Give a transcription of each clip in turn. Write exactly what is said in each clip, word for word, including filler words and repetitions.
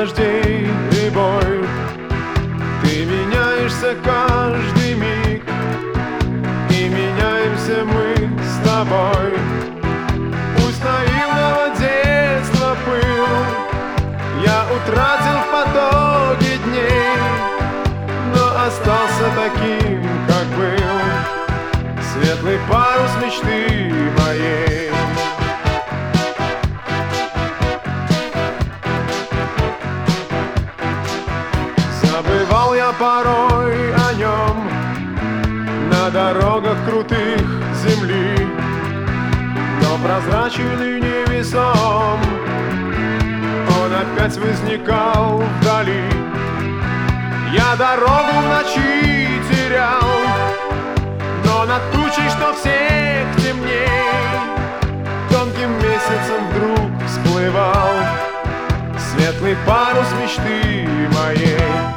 дождей и бой. Ты меняешься каждый миг, и меняемся мы с тобой. Пусть наивного детства пыл я утратил в потоке дней, но остался таким, как был, светлый парус мечты моей. Забывал я порой о нем на дорогах крутых земли, но прозрачен и невесом он опять возникал вдали. Я дорогу в ночи терял, но над тучей, что всех темней, тонким месяцем вдруг всплывал светлый парус мечты моей.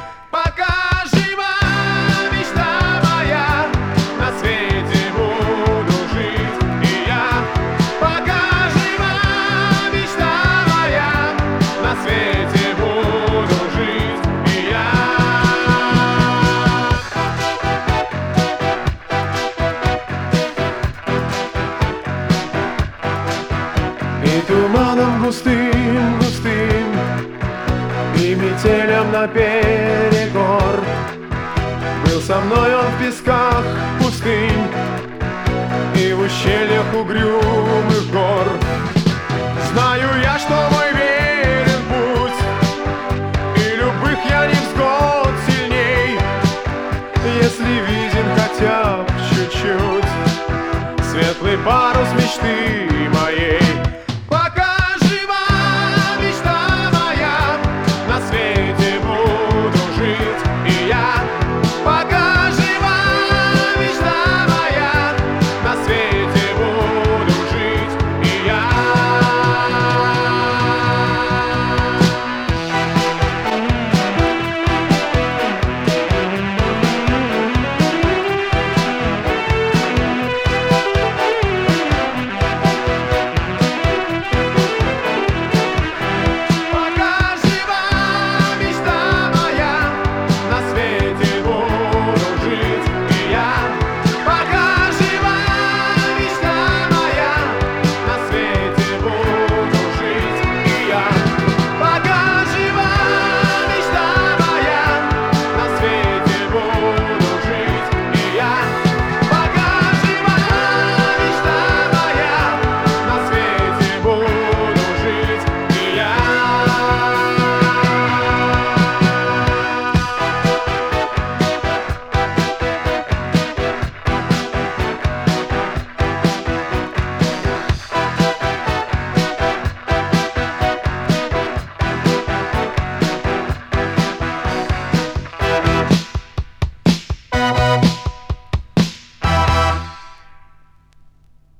И туманом густым, густым, и метелям наперекор был со мной он в песках пустынь и в ущельях угрюмых гор. Знаю я, что мой верен путь, и любых я невзгод сильней, если виден хотя бы чуть-чуть светлый парус мечты